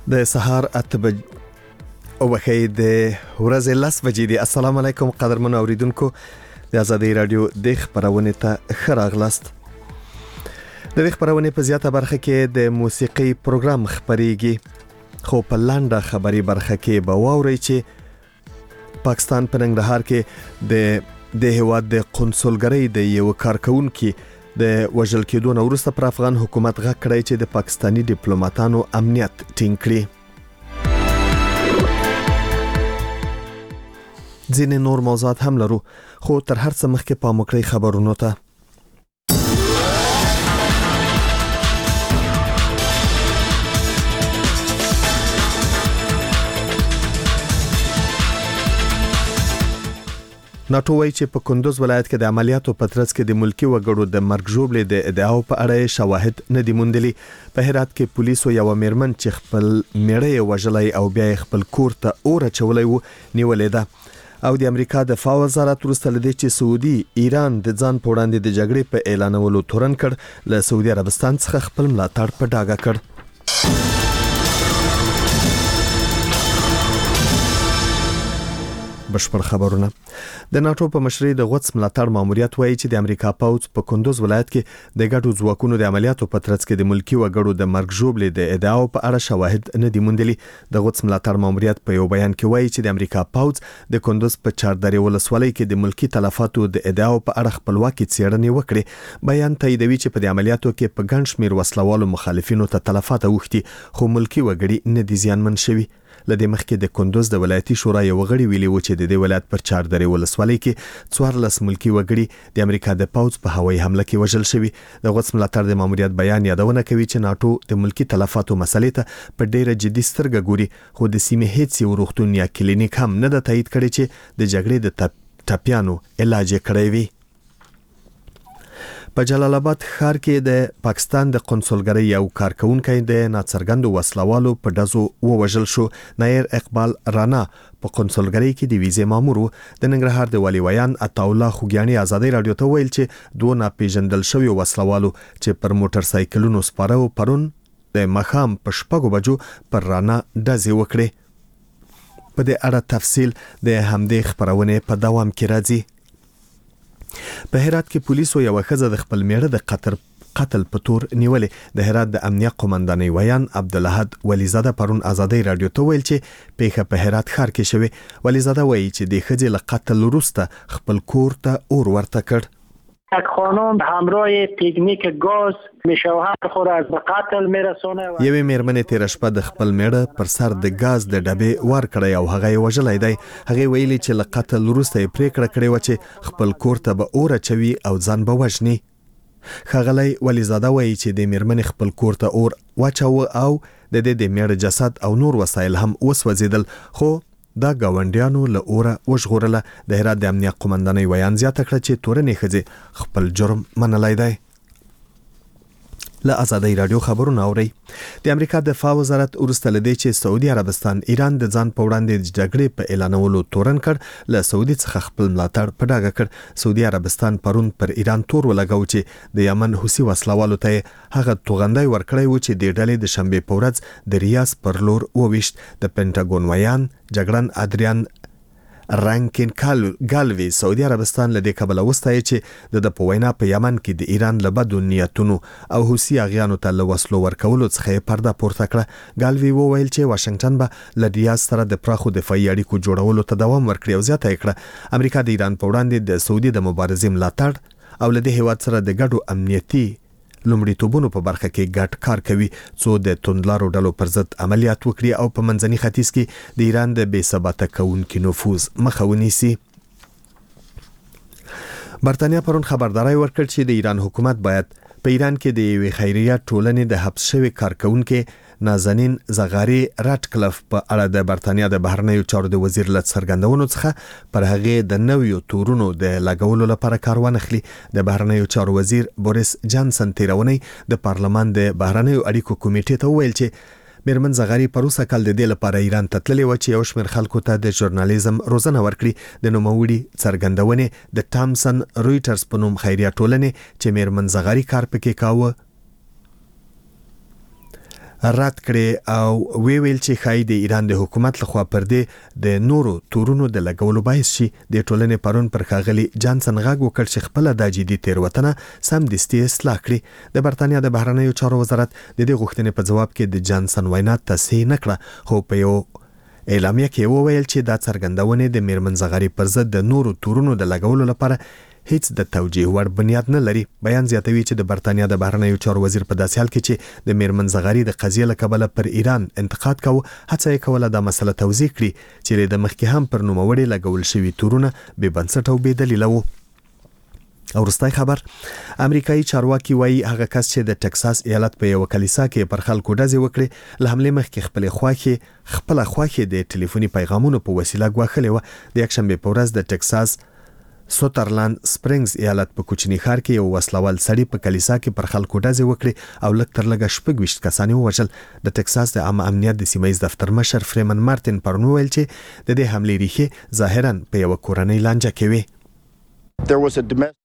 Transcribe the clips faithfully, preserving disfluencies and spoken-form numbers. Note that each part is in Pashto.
د سهار اته بج او بخیر د ورځې لس بجې دي. السلام علیکم قدرمنو اوریدونکو، د آزادۍ رادیو د خبرونه ته خراغلاست. د دې خبرونه په زیاته برخه کې د موسیقي پروګرام خبريږي، خو په لنډه خبري برخه کې به واوري چې پاکستان په ننګرهار کې د د هواد د قونسلګرۍ د یو کارکونکو د وژل کېدو نه وروسته پر افغان حکومت غږ کړی چې د پاکستانی ډیپلوماټانو امنیت ټینګ کړي. ځینې نور موضوعات هم لرو، خو تر هر څه مخکې پام وکړئ خبرونو ته. ناتو وایي چې په کندوز ولایت کې د عملیاتو په ترڅ کې د ملکی وګړو د مرګ ژوبلې د ادعاو په اړه شواهد نه دي موندلي. په هرات کې پولیسو یو میرمن چې خپل میړه وژلای او بیا خپل کور ته اور چولای و نیولې ده، او د امریکا د دفاع وزارت وروسته لدی چې سعودي ایران د ځان په وړاندې د جګړې په اعلانولو تورن کړ، له سعودي عربستان څخه خپل ملاتړ په ډاګه کړ. بشپړ خبرونه. د ناتو په مشرۍ د غوڅ ملاتړ ماموریت وایي چې د امریکا پوځ په کندوز ولایت کې د ګډو ځواکونو د عملیاتو په ترڅ کې د ملکی وګړو د مرګ ژوبلې د ادعاو په اړه شواهد نه دي موندلي. د غوڅ ملاتړ ماموریت په یو بیان کې وایي چې د امریکا پوځ د کندوز په چاردرې ولسوالۍ کې د ملکی تلفاتو د ادعاو په اړه خپلواکي څېړنې وکړي. بیان تاییدوي چې په عملیاتو کې په ګڼ شمېر وسلوالو مخالفینو ته تلفات اوښتي، خو ملکی وګړي نه دي زیانمن شوي. لدې مخکې د کندوز د ولایتي شورا یو غړي ویلي و چې د دې ولایت پر چاردرې ولسوالۍ کې څوارلس ملکی وګړي د امریکا د پوځ په هوایي حمله کې وژل شوي. د غوڅ ملاتړ د ماموریت بیان یادونه کوي چې ناتو د ملکی تلفاتو مسلې ته په ډیره جدي سترګه ګوري، خو د سیمې هیڅ یو روغتون یا کلینیک هم نه د تایید کړي چې د جګړې د ټاپیانو علاج کړی وي. په جلال آباد ښار کې د پاکستان د قونسلګرۍ یو کارکونکو د ناڅرګندو وسلوالو په ډزو ووژل شو. نایر اقبال رانا په قونسلګرۍ کې د ویزې مامور د ننګرهار د والي ویان عطاالله خوګیاني آزادۍ رادیو ته ویل چې دوه ناپېژندل شوي وسلوالو چې پر موټر سایکلونو سپاره پرون د مخام په شپږو بجو پر رانا ډزې وکړې. په دې اړه تفصیل د همدې خبرونه په دوام کې راځي. په هرات کې پولیسو یو ښځه د خپل میړه د قتل قتل په تور نیولې. د هرات د امنیت قومندانۍ ویان عبدالحد ولیزاده پرون آزادۍ رادیو ته ویل چې پیښه په هرات ښار کې شوې. ولیزاده وایي چې د ښځې له قتل وروسته خپل کور ته اور ورته کړ. یک خانم همراه پیکنیک گاز میشوهر خود از قتل میرسونه. یوه میرمنې تیر شپه د خپل میړه پر سر د گاز د ډبې ور کړی او هغه یې وژلی دی. هغه ویلي چې له قتل وروسته یې پریکړه کړې و چې خپل کور ته به اور اچوي او ځان به وژني. ښاغلی ولیزاده وایي چې د میرمنې خپل کور ته اور واچاوه او د دې د میړه جسد او نور وسایل هم وسوځېدل، خو دا گاونډیانو له اوره وژغورله. د هرات د امنیت قومندانۍ ویان زیاته کړه چې تورنې ښځې خپل جرم منلی دی. له آزادۍ رادیو خبرونه اورئ. د امریکا د دفاع وزارت وروسته لدی چې سعودي عربستان ایران د ځان په وړاندې د جګړې په اعلانولو تورن کړ، له سعودي څخه خپل ملاتړ په ډاګه کړ. سعودي عربستان پرون پر ایران تور ولګاو چې د یمن حوثي وسلوالو ته هغه توغندۍ ورکړی و چې د ډلې د شنبې په ورځ د ریاض پر لور وویشت. د پینټاګون ویان جګړن ادریان رانکین ګالوی سعودي عربستان له دې کبله وستایي چې د په وینا په یمن کې د ایران له بدو نیتونو او حوثي اغیانو ته له وسلو ورکولو څخه پرده پورته کړه. ګالوی وویل چې واشنگټن به له ریاض سره د پراخو دفاعي اړیکو جوړولو ته دوام ورکړي او زیاته کړه امریکا د ایران په وړاندې د سعودي د مبارزې ملاتړ او له دې هیواد سره د ګډو امنیتي لومړیتوبونو په برخه کې ګډ کار کوي څو د توندلارو ډلو پر ضد عملیات وکړي او په منځني ختیځ کې د ایران د بې ثباته کوونکي نفوذ مخه ونیسي. برتانیا پرون خبرداري ورکړه چې د ایران حکومت باید په ایران کې د یوې خیریه ټولنې د حبس شوي کارکونکو نازنین زغاری راټکلف په اړه د برتانیا د بهرنیو چارو د وزیر له څرګندونو څخه پر هغه د نویو تورونو د لګولو لپاره کار ونخلي. د بهرنیو چارو وزیر بوریس جانسن تیرونی د پارلمان د بهرنیو اړیکو کمیټې ته ویل چې میرمن زغاری پروسه کال د دې لپاره ایران ته تللی و چې یو شمېر خلکو ته د ژورنالیزم روزنه ورکړي. د نوموړي څرګندونې د تامسن رویټرز په نوم خیریه ټولنې چې میرمن زغاری کار پکې کاوه رد کړي او وی ویل چې خای د ایران د حکومت لخوا پر دې د نورو تورونو د لګولو باعث شي د ټولنې پرون پر خاغلی جانسن غاګ وکړ چې خپل د جدي تیروتنه سم دستي اصلاح کړي. د برتانیا د بهرنیو چارو وزارت د دې غوښتنې په جواب کې د جانسن وینا تصحیح نکړه، خو په یو اعلامیه کې وویل چې دا څرګندونه د میرمنځغري پر ضد د نورو تورونو د لګولو لپاره هیڅ د توجیه وړ بنیاد نه لري. بیان زیاتوي چې د برتانیا د بهرنیو چارو وزیر په داسې حال کې چې د میرمنځغري د قضیې له کبله پر ایران انتقاد کاوه، هڅه یې کوله د مسله توضیح کړي چې د مخکې هم پر نوموړي لګول شوی تورونه بې بنسټه او بې دلیله وو. او وروستی خبر، امریکایي چارواکي وایي هغه کس چې د ټکساس ایالت په یو کلیسا کې پر خلکو ډزې وکړي له حملې مخکې خپل خواخي خپل خواخي د ټلیفوني پیغامونو په وسیله ګواښلې و. د یکشنبه په ورځ د ټکساس سوترلاند سپرینګز ایالت په کوچني ښار کې یو وسلوال سړی په کلیسا کې پر خلکو ډزې وکړي او لږ تر لږه شپږ ویشت کسان یې ووژل. د ټکساس د عامه امنیت د سیمه ییز دفتر مشر فریمن مارتین پرون وویل چې د دې حملې ریښې ظاهراً په یو کورنۍ لانجه کې وي. There was a domestic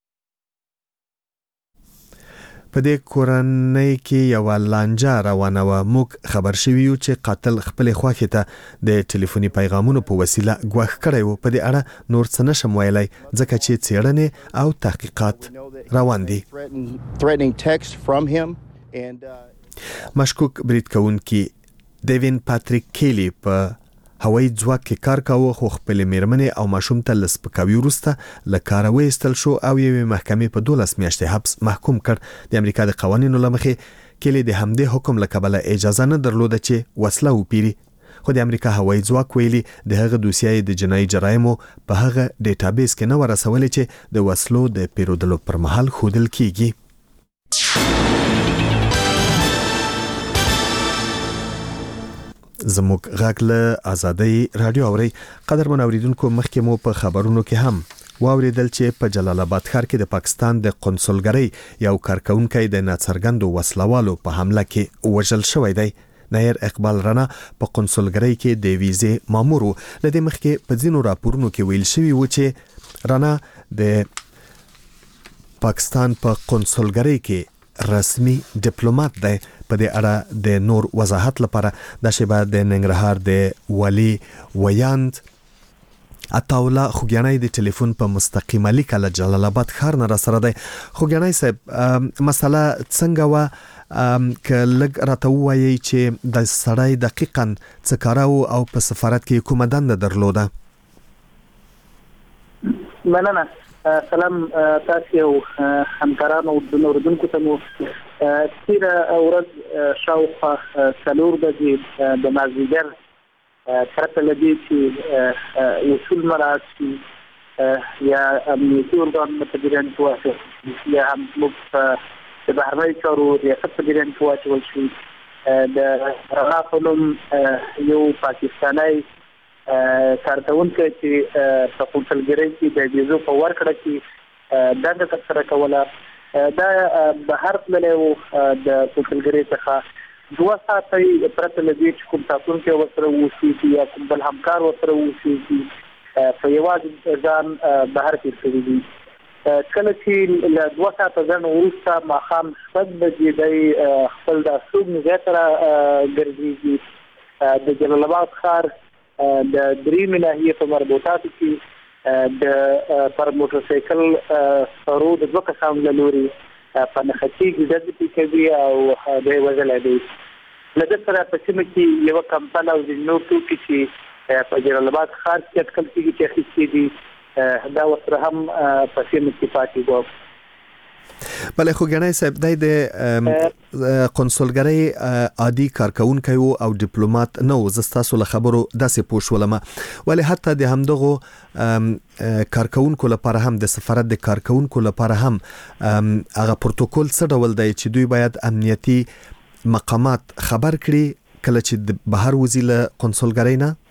په دې کورنۍ کې یو لانجه روانه و. موږ خبر شوی یو چې قاتل خپل خواخي ته د ټلیفوني پیغامونو په وسیله ګواښ کړی و. په دې اړه نور څه نشم ویلای ځکه چې څېړنې او تحقیقات روان دي. threatening text from him and uh... مشکوک برید کوونکی دیوین پاتریک کیلی په هوایي ځواک کې کار کاوه، خو خپل میرمنې او ماشوم ته لسپکاوي وروسته له کاره وایستل شو او یوې محکمې په دولس میاشتې حبس محکوم کړ. د امریکا د قوانینو له مخې کلی د همدې حکم له کبله اجازه نه درلوده چې وسله وپیري، خو د امریکا هوایي ځواک ویلي د هغه دوسیه د جنایي جرایمو په هغه ډیټابیس کې نه ورسولې چې د وسلو د پیرودلو پر مهال ښودل کیږي. زموږ غږ له آزادۍ رادیو اوري. قدرمن اوریدونکو، مخکې مو په خبرونو کې هم واوریدل چې په جلال آباد ښار کې د پاکستان د قونسلګرۍ یو کارکونکی د ناڅرګندو وسلوالو په حمله کې وژل شوی دی. نایر اقبال رنا په قونسلګرۍ کې د ویزې مامور و. لدې مخکې په ځینو راپورونو کې ویل شوی و چې رنا د پاکستان په قونسلګرۍ کې رسمي ډیپلوماټ دی. په دې اړه د نور وضاحت لپاره د شیبه د ننګرهار د ولی ویاند عطاولا خوګیانای د ټلیفون په مستقیمه لیک له جلال آباد ښار نه را سره دی. خوګیانای صاحب، مسله څنګه و که لږ راته ووایي چې د سړی دقیقاً څه کاراو او په سفارت کې کومه دنده درلوده؟ مننه. سلام تاسو او همکارانو د اوردونکو ته مو تیر ورځ شاوخوا څلور بجې د مازدیګر پرته لدی چې اصول مراعات شي یا امنیتي ارګان متدیران کوي یا هم موږ د بهرنیو چارو ریاست مدیران کوي چې د رڼا فلم یو پاکستانی کارکونکي چې په قونسلګرۍ کې د ویزو په ورکړه کې دنده ترسره کوله. دا بهر تللی و د قونسلګرۍ څخه دوه ساعته پرته له دې چې کوم ساتونکی ورسره اوسېږي یا کوم بل همکار ورسره اوسېږي په یوازې ځان بهر تېر شوي دي. کله چې له دوه ساعته ځنډ وروسته ماښام شپږ بجې دی خپل د استوګنې ځای ته راګرځېږي. د جلال آباد ښار د درېیمې ناحیې په مربوطاتو کې د پر موټرسایکل سپرو د دوه کسانو له لورې په نښه کېږي، ډزې کوي او دی وژلی دی. له ده سره په سیمه کې یوه کمپل او ځینې نور توکي چې په جلال آباد ښار کې اټکل کېږي چې اخیستي دي، دا ورسره هم په سیمه کې پاتې وو. بله خوګیانای صاحب، دی د قونسلګرۍ عادي کارکونکی او ډیپلوماټ نه و. زه ستاسو له خبرو داسې پوه شولم، ولې حتی د همدغو کارکونکو لپاره هم د سفارت د کارکونکو لپاره هم هغه پروتوکول څه ډول دی چې دوی باید امنیتي مقامات خبر کړي کله چې د بهر وځي له قونسلګرۍ نه؟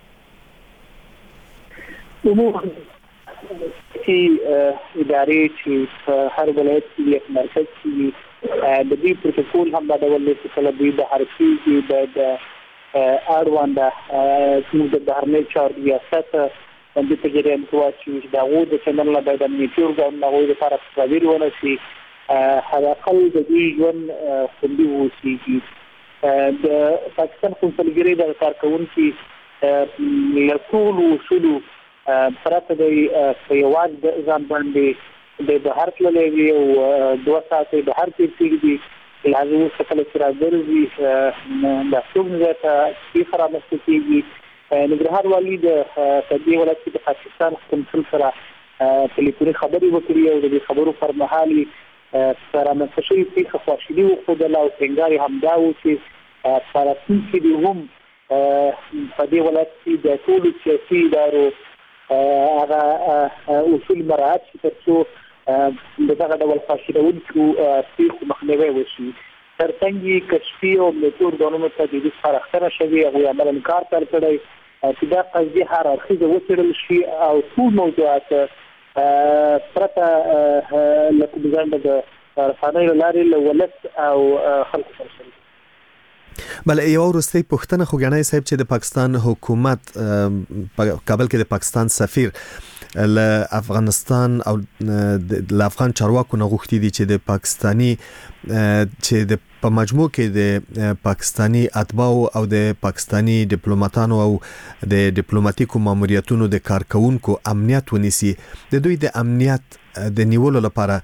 چې ادارې چې هر ولایت کې یو مرکز کې د دې پروتوکول هم دا ډول چې کله دوی بهر کېږي د اړونده زموږ د بهرنیو چارو ریاست د په جریان کې واچوي د هغوی د چینل نه باید امنیتي ارګان د هغوی لپاره تصاویر ونیسي، حداقل د دوی ژوند خوندي واوسېږي. د پاکستان قونسلګرۍ د کارکونکو له ټول اصولو پرته د یوازې د ځان باندې د بهر تللې او دوه ساعتې بهر تېرېږي لازم څه کله چې راځي د څوم ځای کې خراب کېږي. ننګرهار والي د دې ولایت کې د پاکستان قونسل سره ټلیفوني خبرې وکړې او د خبرو پر مهال سره مشوي په خواشینی وخدل او څنګه همدا و چې فارسي کې د هم په دې ولایت کې د ټول سیاسي ادارو هغه اصول مراعات شي ترڅو دغه ډول فاشلونکو سیخ مخنیوي وشي. ترڅنګ کشفي او میتود دونو ته د دې سره شوي او عملاً کار تر کړی چې دا قضیه هر اړخیزه وڅېړل شي او ټول موضوعات پرته له کوم ځنډه د رسنیو له لارې له ولس او خلکو سره شي. بل یو وروستۍ پوښتنه خو ګڼای صاحب چې د پاکستان حکومت په کابل کې د پاکستان سفیر له افغانستان او د افغان چارواکو نه غوښتي دي چې د پاکستانی چې د په مجموع کې د پاکستانی اتباع او د پاکستانی ډیپلوماټانو او د ډیپلوماټیکو ماموریتونو د کارکونکو امنیت ونیسي. د دوی د امنیت د نیولو لپاره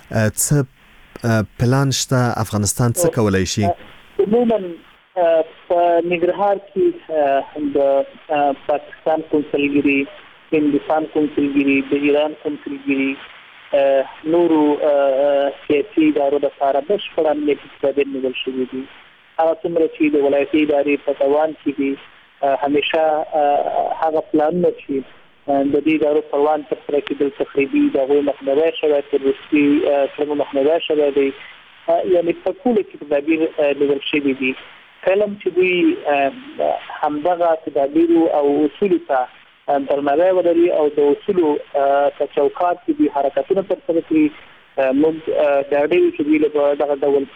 څه پلان شته؟ افغانستان څه کولای شي؟ عموما په ننګرهار کې د پاکستان قونسلګري، هندستان قونسلګري، د ایران قونسلګري، نورو سیاسي ادارو لپاره بشپړ امنیتي تدابیر نیول شوي دي. هغه څومره چې د ولایتي ادارې په توان کې دي همیشه هغه پلانونه چې د دې ادارو پر وړاندې ترسره کېدل تخریبي د هغوی مخنیوی شوی، تروریستي کړنو مخنیوی شوی دی، یعنې په ټوله کې تدابیر نیول شوي دي. کله چې دوی همدغه تدابیرو او اصولو ته درناوی ولري او د اصولو په چوکاټ کې دوی حرکتونه ترسره کړي، موږ ډاډه یو چې دوی له دغه ډول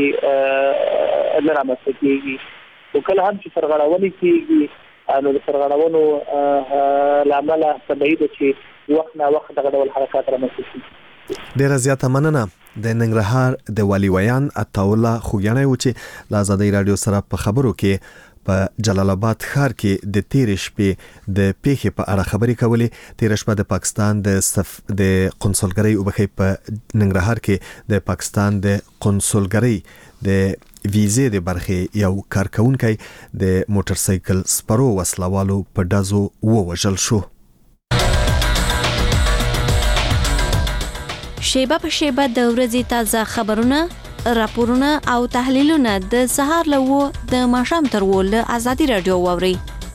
پیښې نه رامنځته کېږي. خو کله هم چې سرغړونې کېږي نو د سرغړونو له امله طبیعي ده چې وخت نه وخت دغه ډول حرکات رامنځته کېږي. ډیره زیاته مننه. د ننګرهار د والي ویان عطاالله خوګیانی و چې له آزادۍ رادیو سره په خبرو کې په جلال آباد ښار کې د تیرې شپې د پیښې په اړه خبرې کولې. تیرې شپه د پاکستان د صف د قونسلګرۍ وبخې په ننګرهار کې د پاکستان د قونسلګرۍ د ویزې د برخې یو کارکونکی د موټر سایکل سپرو وسلوالو په ډزو ووژل شو. شیبه په شیبه د ورځې تازه خبرونه، راپورونه او تحلیلونه د سهار له و د ماښام تر و له آزادۍ رادیو واورئ.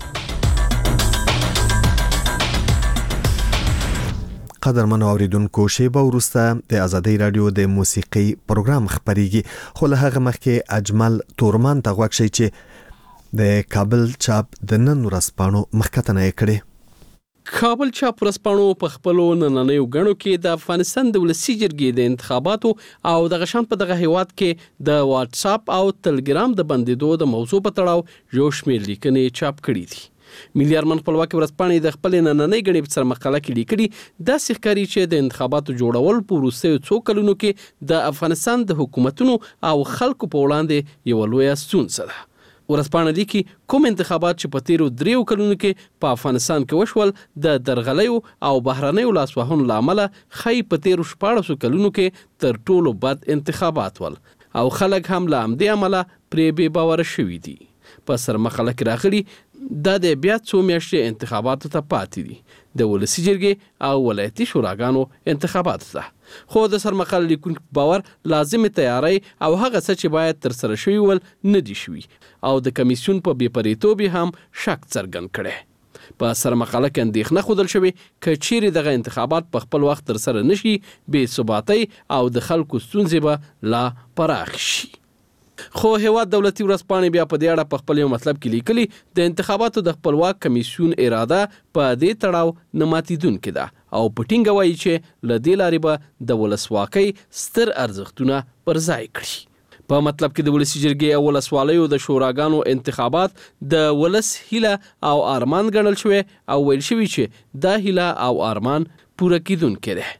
قدرمنو اوریدونکو، شیبه وروسته د آزادۍ رادیو د موسیقي پروګرام خبريږي، خو له هغه مخکې اجمل تورمان ته غوښ شي چې د کابل چاپ د نن ورځپاڼو مخکتنه کړي. کابل چاپ ورځپاڼو په خپلو نننیو غړو کې د افغانستان د ولسي جرګې د انتخاباتو او د غشان په دغه هیواد کې د واتس اپ او ټلګرام د بندیدو د موضوع په تړاو یو شمېر لیکنې چاپ کړي دي. ملي ارمان خپلواکي ورځپاڼې د خپل نننۍ غړي په سر مقاله کې لیکلي د سخکاري چې د انتخاباتو جوړول په وروستیو څو کلونو کې د افغانستان د حکومتونو او خلکو په وړاندې یو لوی ستونزه ده. ورځپاڼه لیکي کوم انتخابات چې په تیرو دریو کلونو کې په افغانستان کې وشول د درغلیو او بهرنیو لاسوهنو لامل خی په تیرو شپاړسو کلونو کې تر ټولو بد انتخابات ول او خلک هم له همدې عمله پرې بې باوره شوي دي. په سر مقاله کې راغلي دا د بیا څو میاشتې انتخاباتو ته پاتې دي د ولسي جرګې او ولایتي شوراګانو انتخاباتو ته. خو د سر مقاله لیکونکو باور لازمي تیاری او هغه څه چې باید تر سره شوي ول نه دي شوي او د کمیسیون په بې پرېتوب هم شک څرګند کړي. په سر مقاله کې اندېښنه ښودل شوې که چیرې دغه انتخابات په خپل وخت تر سره نشي بې ثباتۍ او د خلکو ستونزې به لا پراخ شي. خو هیواد دولتي ورځپاڼې بیا په دې اړه په خپل یو مطلب کې لیکلي د انتخاباتو د خپلواک کمیسیون اراده په دې تړاو نه ماتېدونکې ده او په ټینګه وایي چې له دې لارې به د ولسواکۍ ستر ارزښتونه پر ځای کړي. په مطلب کې د ولسي جرګې او ولسوالیو د شوراګانو انتخابات د ولس هیله او ارمان ګڼل شوی او ویل شوی چې دا هیله او ارمان پوره کیدونکې ده.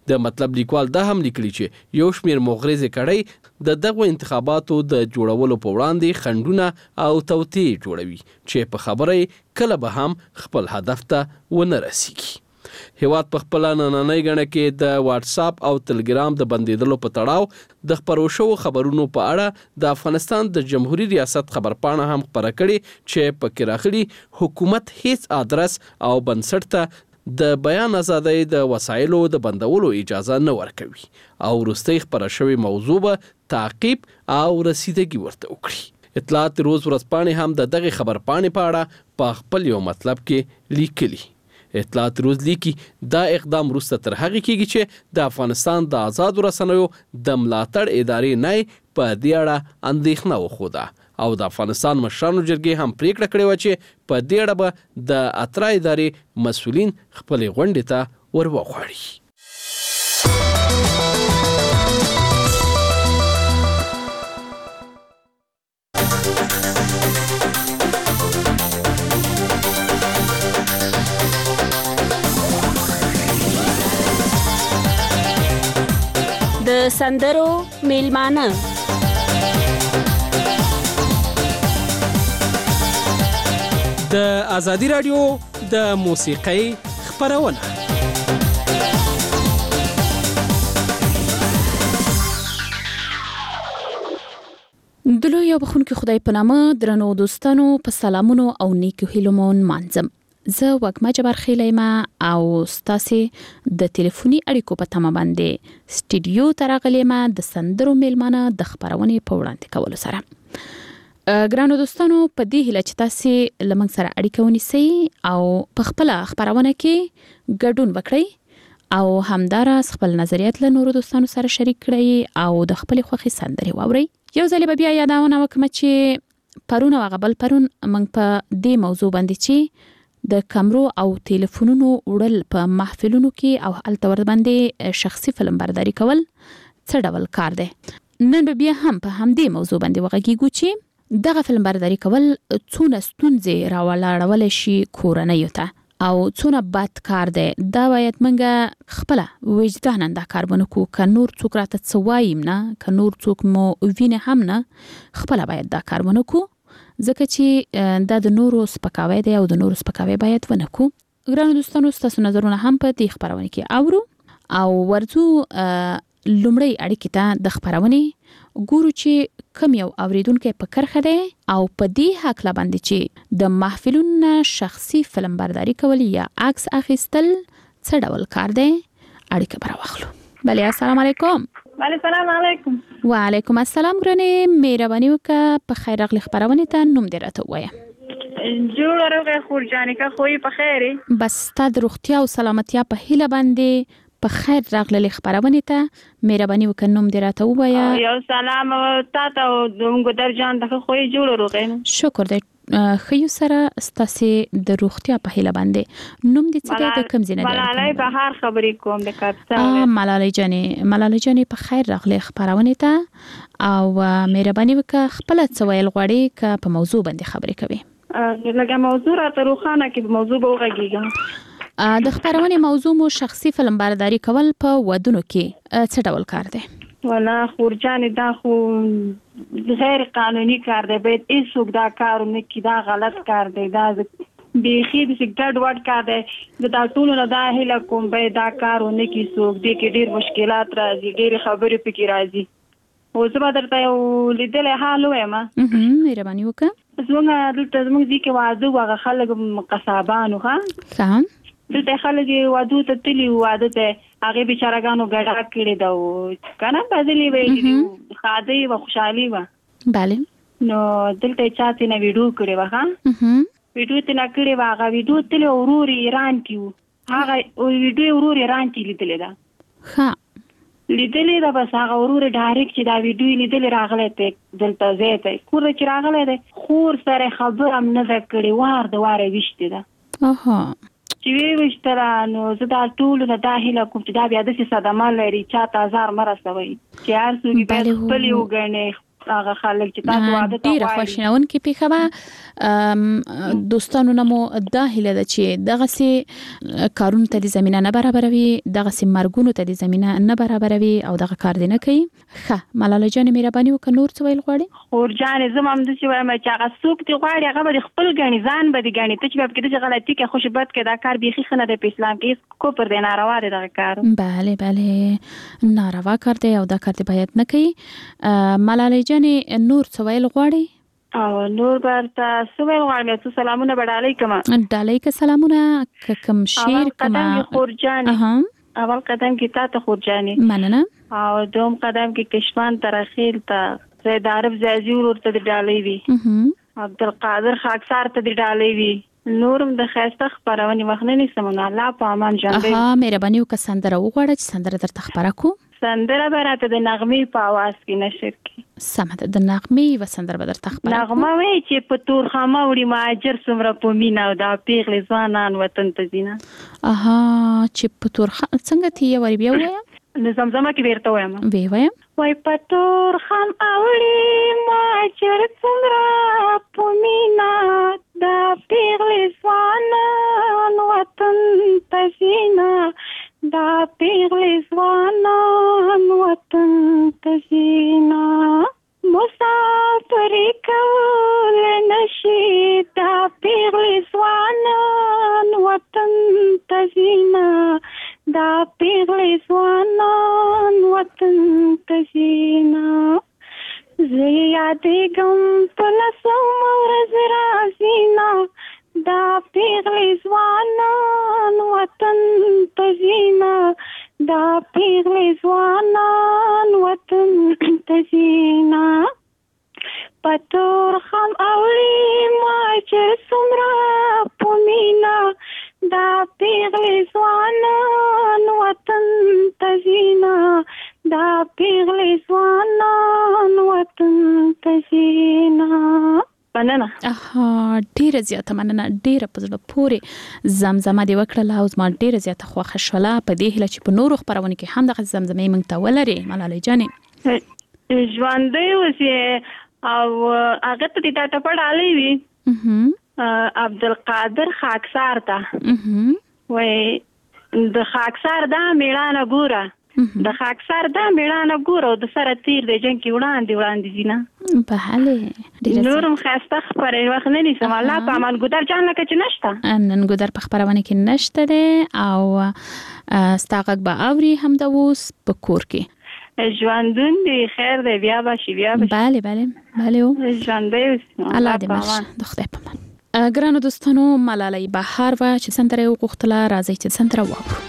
د مطلب لیکوال دا هم لیکلی چې یو شمیر مغرض کړي د دغه انتخاباتو د جوړولو په وړاندې خندونه او توطئې جوړوي چې په خبره کله به هم خپل هدف ته ونه رسیږي. هیواد په خپل نننۍ غڼه کې د واتس اپ او ټلګرام د بندیدلو په تړاو د خبرو شو خبرونو په اړه د افغانستان د جمهوریت ریاست خبرپاڼه هم خبره کړې چې په راغلي حکومت هیڅ ادرس او بنسټ ته د بیان ازادۍ د وسایلو د بندولو اجازه نه ورکوي او وروستۍ خبره شوی موضوع به تعقیب او رسیدګي ورته وکړي. اطلاعات روز ورځپاڼې هم د دغه خبرپاڼې په اړه په خپل یو مطلب کې لیکلي. اطلاعات روز لیکي دا اقدام وروسته تر هغه کېږي چې د افغانستان د آزاد رسنیو د ملاتړ ادارې نه په دې اړه اندېښنه وښوده او د افغانستان مشرانو جرګې هم پریکړه کړې و چې په دې اړه به د اترا ادارې مسؤلین خپلې غونډې ته ور وغواړي. د سندرو میلمانه د ازادي رادیو د موسیقۍ خبرونه. د لوی او بخونکي خدای په نامه درنو دوستانو په سلامونو او نیکو هیلو مون منځم. زه وګما جبر خیلیما او ستاسي د ټلیفوني اړیکو په تمه باندې سټډیو ترغلیما د سندرو میلمانه د خبرونې په وړاندې کولو سره. ګرانو دوستانو په دې هیله چې تاسو لمن سره اړیکه ونیسئ او په خپل خبرونه کې ګډون وکړئ او همداراز خپل نظریات له نورو دوستانو سره شریک کړئ او د خپل خوښي سندرې واورئ. یو ځل بیا یادونه وکم چې پرونه وغبل پرون موږ په دې موضوع باندې چې د کمرو او ټلیفونونو وړل په محفلونو کې او التور باندې شخصي فلم برداری کول څه ډول کار دی. نن بیا هم په همدې موضوع باندې وغږیږو چې دغه فلم برداری کول څونه ستونزې راولاړول شي کورنۍ ته او څونه بد کار دی. دا باید منګه خپل وجدانن دا کار ونکو ک نور څوک راته څه وایم نه ک نور څوک مو وینه هم نه خپل باید دا کار ونکو ځکه چې دا د نورو سپکاوی دی او د نورو سپکاوی باید ونکو. ګرانو دوستانو ستاسو نظرونه هم په دې خبرونه کې اورو او ورځو لومړی اړیکې ته د خبرونه ګورو چې کوم یو اوریدونکو په کرخه دی او په دې حق لا باندې چې د محفلونو شخصي فلم برداری کول یا عکس اخیستل څه ډول کار دی. اړیکه پر واخلو. بله السلام علیکم. بله السلام علیکم. وعلیکم السلام ګرانې مهرباني وکړه په خیر راغلی خبرونه ته نوم دې راته ووایه. جوړ راغلی خورجانې کا خوې په خیرې بس تا د روغتیا او سلامتیا په هیله باندې په خیر راغلی خبرونه ته مهرباني وکړه نوم دې راته ووایه. یو سلام تا ته او موږ درجان د خوې جوړ راغلی. شکر دې خیو سره ستاسو د روغتیا په هیله باندې نوم دې څه د کم زینه دی. ملالۍ په هر خبرې کوم د کاپټا. ملالۍ جانې ملالۍ جانې په خیر راغلی خبرونه ته او مهرباني وکړه خپل څه ویل غواړي ک په موضوع باندې خبرې کوي. لکه موضوع راته روخانه کې موضوع به وغږیږم. د خبرونه موضوع مو شخصي فلم برداری کول په ودونو کې څه ډول کار دی؟ ولا خورجانې دا خو غیر قانوني کار دی. باید هیڅوک دا کار نه کړي. دا غلط کار دی. دا بیخي د ګډ وډ کار دی. دا ټول نه دا هیله کوم باید دا کار نه کړي څوک. دې کې ډېر مشکلات راځي ډېر خبرې پکې راځي. او زه به درته یو لیدلې حال وایم. مهرباني وکړه. زموږ دلته زموږ ځای کې واده وغه خلک قصابانو ښه دلته خلک واده ته تلي واده ته هغه بیچارهګانو ګډه کړې ده کنه بدلی وی خاده و خوشحالي و. bale نو دلته چاته نه ویډیو کړې و ها ویډیو ته نه کړې و هغه ویډیو تل اورور ایران کیو هغه ویډیو اورور ایران کې لیدلې ده ها لیدلې ده بس هغه اورور ډایرکټ چې دا ویډیو لیدلې راغله ته دلته زیته کور چې راغله ده خور سره خبر هم نه کړې وار د واره وشته ده اها چې وی وشتره نو زه دا ټول نه دا هیله کوم چې دا بیا د صدمه لري چا تازار مرسوي چې هر څوک به خپل وګڼي هغه خلک چې تاسو واده ته ډیره خوشنون کې پیښه دوستانو نمو دا هله ده چې دغه سي کارونه ته د زمينه نه برابروي دغه سي مرګونو ته د زمينه نه برابروي او دغه کار دی نه کوي ښه ملاله جان مهرباني وکړه نور څه ویل غواړي خور جان زما هم د څه وایم چې هغه څوک دی غواړي هغه به خپل غني ځان به دي غني ته چې به کې د غلطي کې خوشبت کې دا کار بيخي خنه د اسلام کې کو پر دی ناروا دی دغه کار بله بله ناروا کار دی او دا کار دی باید نه کوي ملاله جان نور څه ویل غواړي او نور برته سوال غواړم ته سلامونه بډالای کما ډالای که سلامونه کوم شیر کما خور جان اول قدم کې تا ته خور جاني مننه او دوم قدم کې کشمان ترخیل ته زید عرب زازی ورته دی ډالای وی عبدالقادر خاکسار ته دی ډالای وی نورم د خاسته خبرونه مخننی سمونه الله په امان جان دی ها مهرباني وکړه سندره وغواړه چې سندره درته خبره کو سندره براته د نغمې په आवाज کې نشر کی سمه د نغمې و سندره به درته خبره نغمه وی چې په تور خامه وړي ماجر سمره په مینا او د پیغلې ځوانان وطن ته زینا اها چې په تور خ څنګه تی وری بیا وایم نو زمزمه کې ورته وایم وی وایم وای په تور خام اوړي ماجر سمره په مینا د پیغلې ځوانان وطن ته زینا دا پیغلې ځوانان وطن ته زینا مسافر کول نشي دا پیغلې ځوانان وطن ته زینا دا پیغلې ځوانان وطن ته زینا زیاتې ګم په لسم ورځ رازینا دا پیغلې ځوانان وطن ته زینا دا پیغلې ځوانان وطن ته زینا پتور خام اوړي ما چې څومره په مینا دا پیغلې ځوانان وطن ته زینا دا پیغلې ځوانان وطن ته زینا مننه اها ډیره زیاته مننه ډیره په زړه پورې زمزمه دی وکړه او زما ډیره زیاته خوښه شوله په دې هیله چې په نورو خبرونه کې هم دغه زمزمې موږ ته ولري ملاله جانې ژوندۍ اوسې او هغه ته د ټاټه ډالۍ وي عبدالقادر خاکسار ته وای د خاکسار دا میړانه ګوره د خاکسار دا میړانه ګوره د سره تیر د جنگ کې وړاندې وړاندې زینا بله نورم خاسته خبرې وخت نه نیسم الله په امان ګودر جان لکه چې نشته نن ګودر په خبرونه کې نشته دی او ستاغک به اوري هم د اوس په کور کې ژوندون دی خیر دی بیا باشي بیا باشي بله بله بله ژوندۍ الله دې مش د خدای په امان ګرانو دوستانو ملالۍ بهار و چې سندره وغوښتله راځي چې سندره واورو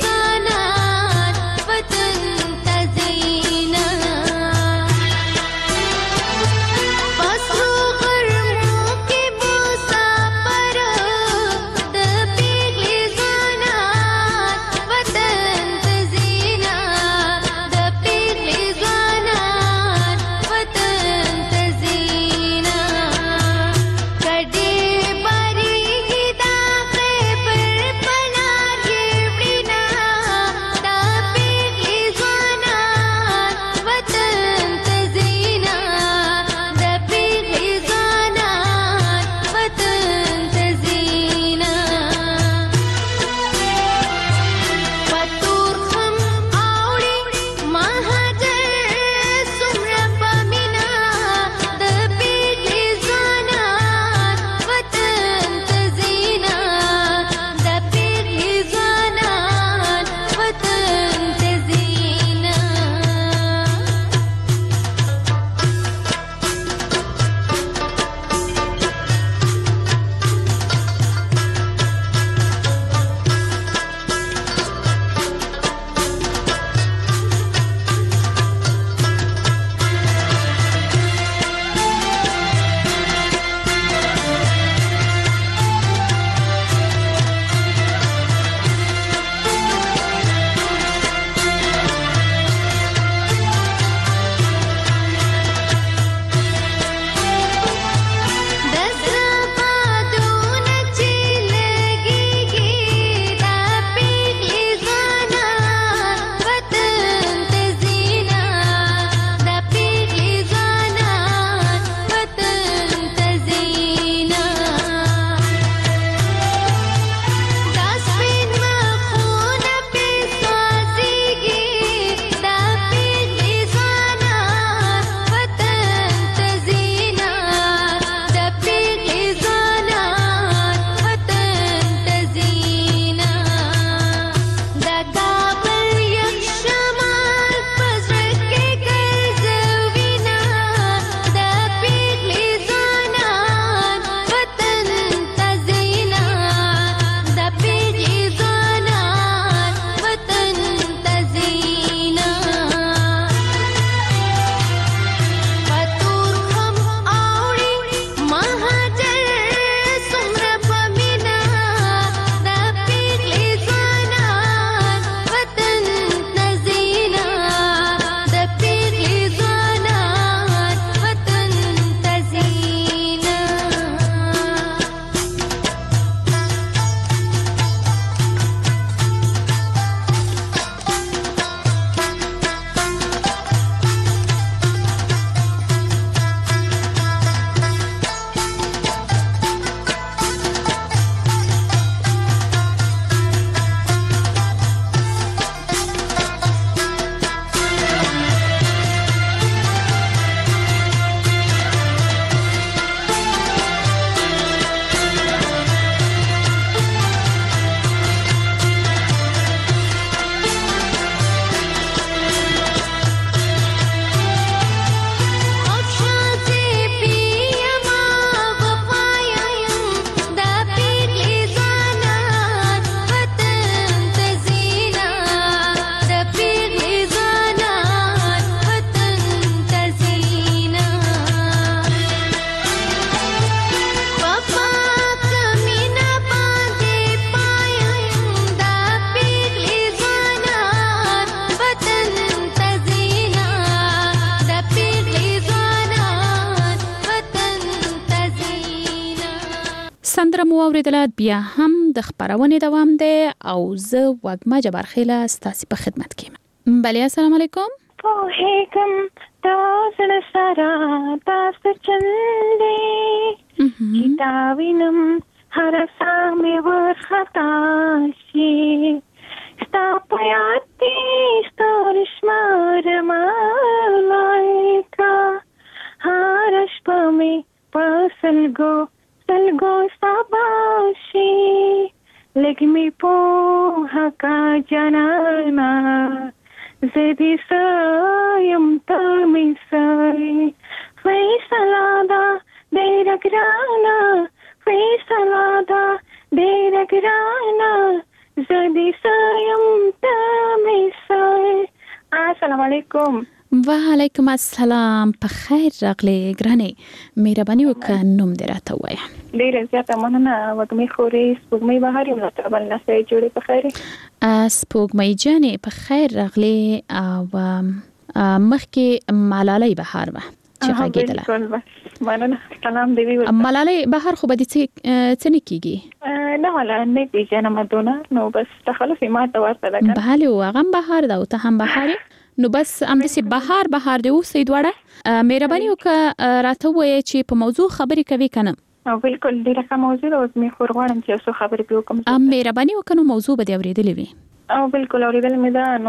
Tazina سندره مو اوریدله بیا هم د خبرونه دوام دی او زه وګما جبار خیله ستاسو په خدمت کې. بله السلام علیکم. په هیکم تاسو سره تاسو چلې کتابینم هر سامي ورخطا شي ستا پیاتی ستورش مرما لایکا هرش پمی پسلگو سلگو سباشی لگمی پو حقا جنانا زدی سایم تامی سای فیصلادا دیر گرانا فیصلادا دیر گرانا زدی سایم تامی سای. السلام علیکم. وعلیکم السلام. په خیر راغلی ګرانې، مهرباني وکړه نوم دې راته ووایه. ډېره زیاته مننه. وږمې خورې سپوږمۍ بهار یم راته بل نسۍ جوړې په خیر. سپوږمۍ جانې په خیر راغلی او مخکې ملالۍ بهار وه چې غږېدله. بالکل مننه. سلام دې وي. ملالۍ بهار خو به دې څه نه کېږي؟ نه والا نه پیژنم دونه، نو بس تخلف یې ماته ورته ده که بله و هغه هم بهار ده او ته هم بهار یې، نو بس همداسې بهار بهار دی اوسئ دواړه. مهرباني وکړه راته ووایه چې په موضوع خبرې کوي که نه؟ او بالکل ډېره ښه موضوع ده. اوس مې خور غواړم چې یو څو خبرې پرې وکړم. مهرباني وکړه نو موضوع به دې اورېدلې وي. او بالکل اورېدلې مې ده.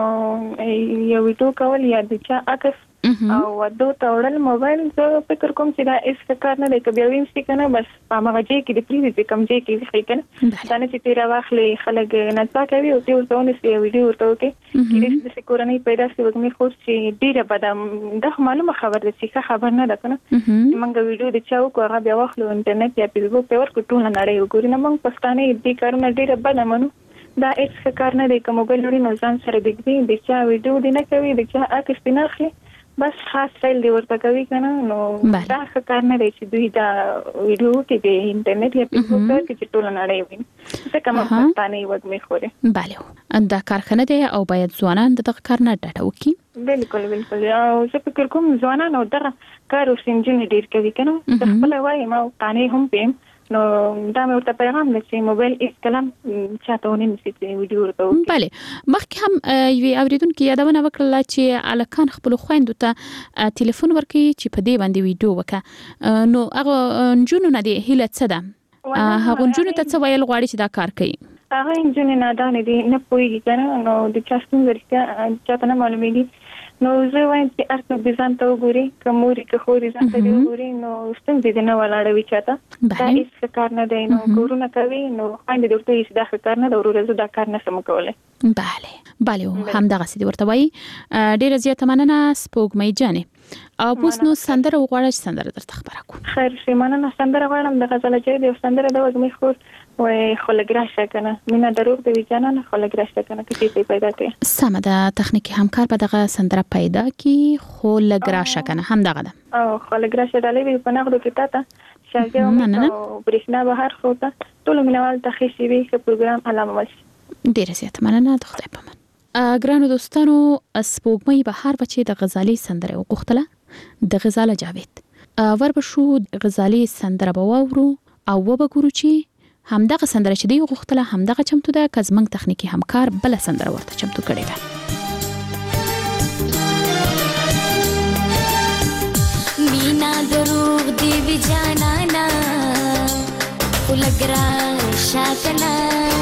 نو یو ویډیو کول یا د چا عکس او ودو ته وړل موبایل، زه فکر کوم چې دا هېڅ کار نه دی. که بیا ویم چې که نه بس په هماغه ځای کې دې پرېږدي چې کوم ځای کې ویښوي که نه، دا نه چې تېره واخلي خلک نڅا کوي او ته ورته ونیسي یو ویډیو ورته وکړي. کېدای شي داسې کورنۍ پیدا شي وږمې خور چې ډېره بده، دا خو معلومه خبر ده چې ښه خبر نه ده که نه. موږ ویډیو د چا وکړو هغه بیا واخلو انټرنیټ یا فیسبوک پرې ورکړو ټوله نړۍ وګوري. نه موږ پښتانه دې کارونه ډېره بده منو. دا هېڅ کار نه دی. که موبایل لري نو ځان سره ږدي، د چا ویډیو دې نه کوي، د چا عکس دې نه اخلي، بس خاص فایل دی ورته کوي که نه. نو دا ښه کار نه دی چې دوی دا ویډیو کې د انټرنیټ یا فیسبوک پر کې چې ټوله نړۍ ویني. ځکه موږ پښتانه یې وږمې خورې. بله دا کار ښه نه دی او باید ځوانان د دغه کار نه ډډه وکړي. بالکل بالکل. او زه فکر کوم ځوانان او دغه کار اوس نجونې ډېر کوي که نه. زه خپله وایم او قانع هم پیم. نو دا مې ورته پیغام دی چې موبایل هېڅ کله چاته ونه نیسي چې ویډیو ورته وکړي. بله مخکې هم یوې اورېدونکي یادونه وکړله چې هلکان خپلو خویندو ته تلیفون ورکوي چې په دې باندې ویډیو وکړه. نو هغه نجونو نه دې هیله څه ده؟ هغو نجونو ته څه ویل غواړي چې دا کار کوي؟ هغه نجونې نادانې دي، نه پوهېږي که نه. نو د چا ستونزه رښتیا چاته نه معلومېږي. نو زه وایم چې هر څوک دې ځان ته وګوري، که مور که خور یې ځان ته دې وګوري نو ستونزې دې نه ولاړوي چاته. دا هېڅ ښه کار نه دی. نو کورونه کوي نو خویندې دې ورته وایي چې دا ښه کار نه ده، وروره زه دا کار نه شم کولی. بله بله همدغسې دې ورته وایي. ډېره زیاته مننه سپوږمۍ جانې. او اوس نو سندره وغواړه چې سندره درته خبره کړو. خیر شي. مننه. سندره غواړم د غزل اجري د یو سندره ده وږمې خور وایي خو لږ راشه که نه، مینه دروغ دی وي جانانه خو لږ راشه که نه، که چیرته یې پیدا کړې. سمه ده. تخنیکي همکار به دغه سندره پیدا کړي. خو لږ راشه که نه همدغه ده. او خو لږ راشه ډالۍ وي په نغدو کې تا ته شاګه او برېښنا بهر خو ته ټولو مینهوالو ته ښې شېبې ښه پروګرام علامه وشي. ډېره زیاته مننه. د خدای په امان. ګرانو دوستانو سپوږمۍ بهار به چې د غزالي سندره وغوښتله د غزاله جاوید ور به شو غزالي سندره به واورو او وبګورو چې همدغه سندره چې دی وغوښتله همدغه چمتو ده که زموږ تخنیکي همکار بله سندره ورته چمتو کړې ده. مینا دروغ دی وی جانانا خو لږ راشه کنه،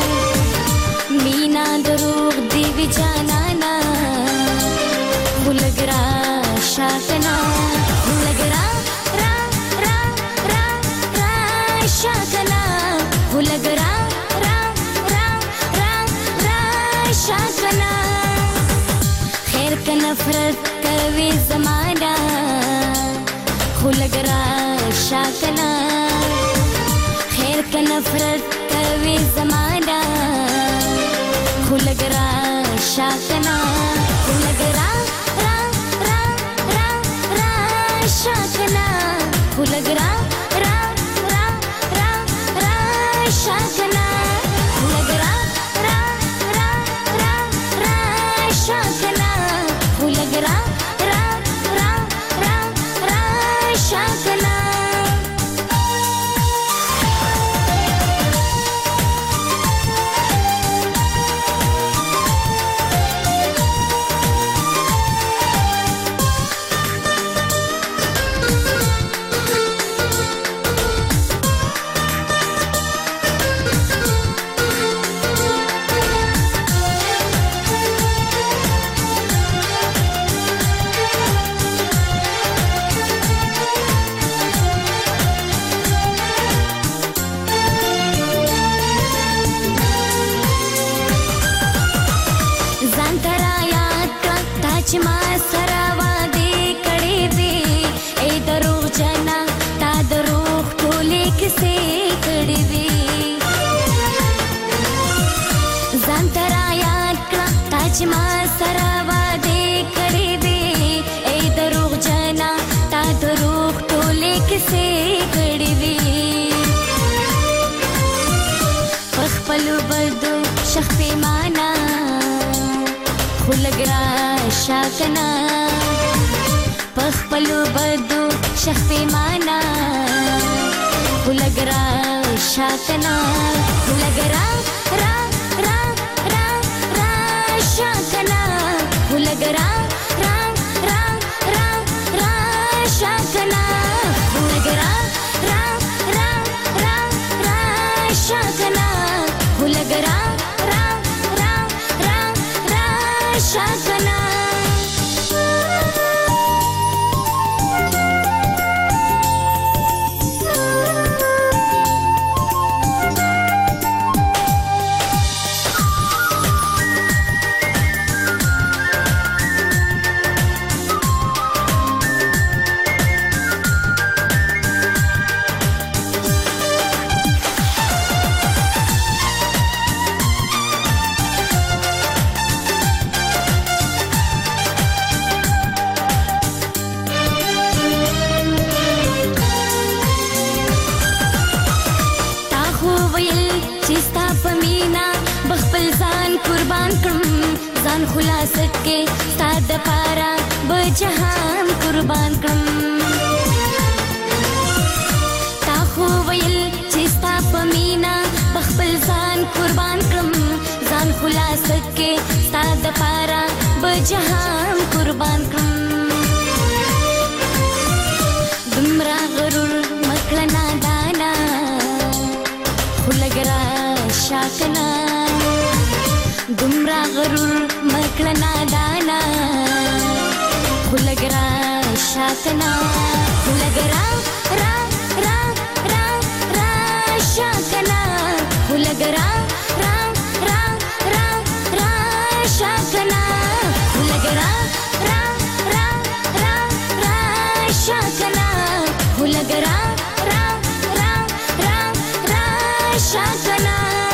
مینا دروغ دی وی جانانا خو لږ راشه کنه، لږ را را را را راشه کنه، خو لږ را را را را راشه کنه، خیر که نفرت کوي زمانه خو لږ راشه کنه، خیر که نفرت کوي زمانه خو لږ راشه کنه، خو لږ را را را را راشه کنه، خو لږ را را را را راشه کنه، خو لږ را را را را راشه کنه، خو لږ را را را را راشه کنه. شخ پیمانا خلګرا شاکنا پخپلو بدو شخ پیمانا خلګرا شاکنا خلګرا را را را را شاکنا خلګرا را را را را شاکنا خلګرا را را را را شاکنا خلګرا را را را را شاکنا خلاص کې ستاد پارا بجهان قربان کړم تا خو ویل چې ستا په مینا بخپل ځان قربان کړم ځان خلاص کې ستاد پارا بجهان قربان کړم دمرا غرور مکړه نادانا خلګرا شاکنا دمرا غرور مکړه نادانا خلګرا شاکنا خلګرا را را را را شاکنا خلګرا را را را را شاکنا خلګرا را را را را شاکنا خلګرا را را را را شاکنا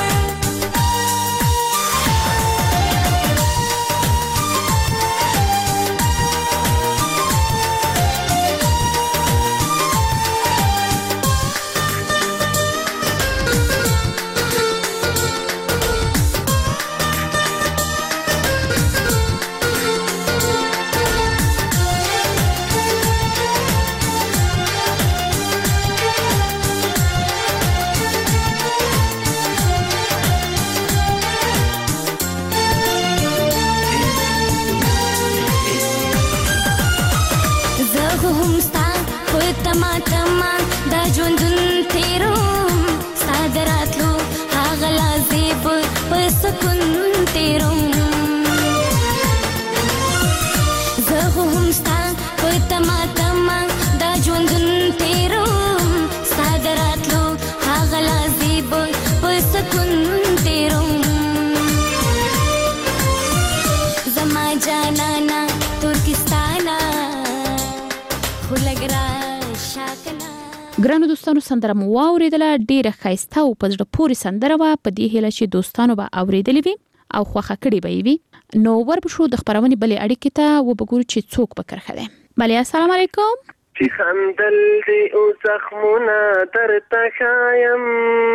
ګرانو دوستانو سندره مو واوریدله ډیره ښایسته او په زړه پورې سندره وه په دې هیله چې دوستانو به اوریدلې وي او خوښه کړې به یې وي نو وربشو د خپرونې بلې اړیکې ته وبګورو چې څوک به کرښه دی بلې السلام علیکم چې خندل دې او زخمونه درته ښایم